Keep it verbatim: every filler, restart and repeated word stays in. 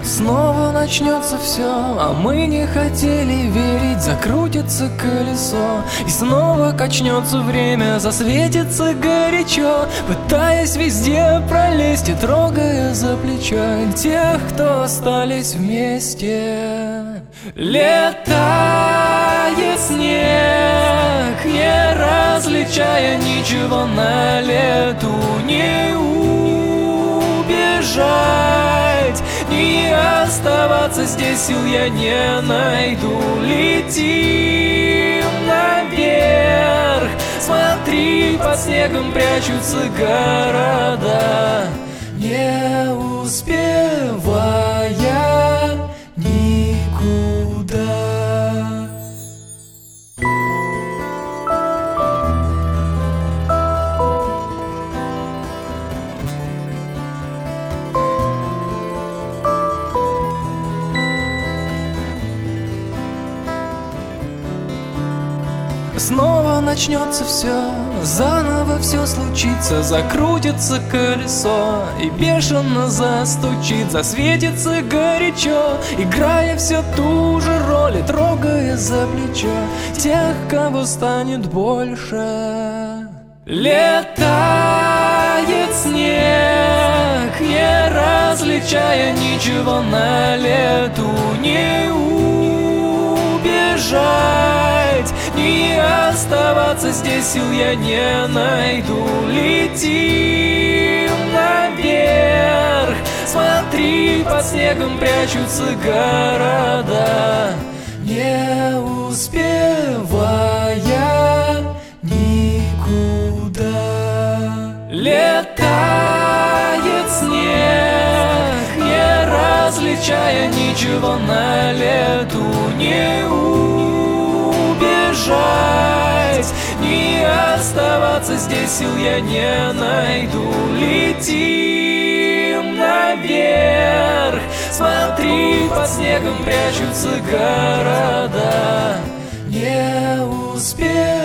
Снова начнется все, а мы не хотели верить. Закрутится колесо, и снова качнется время. Засветится горячо, пытаясь везде пролезть и трогая за плечо тех, кто остались вместе. Летает снег, не различая ничего на лету. Не убежать, не оставаться здесь сил я не найду. Летим наверх, смотри, под снегом прячутся города, не успевая никуда. Снова начнется все, заново все случится. Закрутится колесо и бешено застучит. Засветится горячо, играя все ту же роль и трогая за плечо тех, кого станет больше. Летает снег, не различая ничего на лету. Не убежать, не оставаться здесь сил я не найду. Летим наверх, смотри, под снегом прячутся города, не успевая никуда. Летает снег, не различая ничего на лету. Не убежать, не оставаться здесь сил я не найду. Летим наверх, смотри, под снегом прячутся города, не успевая.